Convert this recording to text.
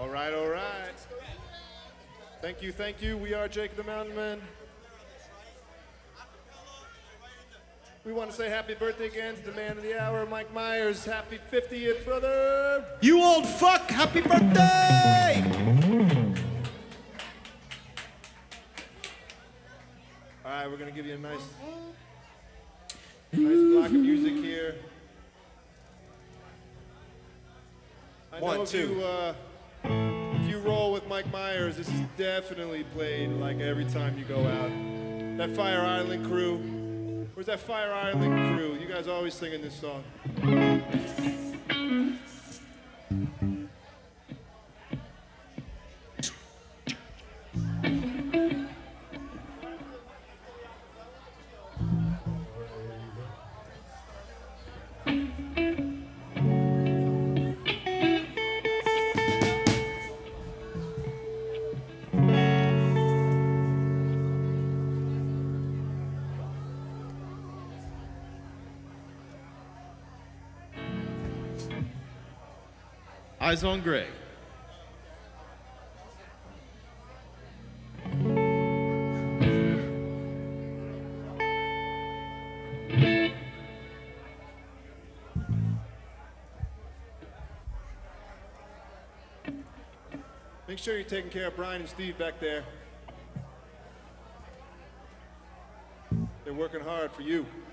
right, all right. Thank you, thank you. We are Jake the Mountain Man. We want to say happy birthday again to the man of the hour, Mike Myers. Happy 50th, brother. You old fuck, happy birthday! All right, we're going to give you a nice block of music here. I know One, if two. if you roll with Mike Myers, this is definitely played like every time you go out. That Fire Island crew. Where's that Fire Island crew? You guys are always singing this song. Eyes on Greg. Make sure you're taking care of Brian and Steve back there. They're working hard for you.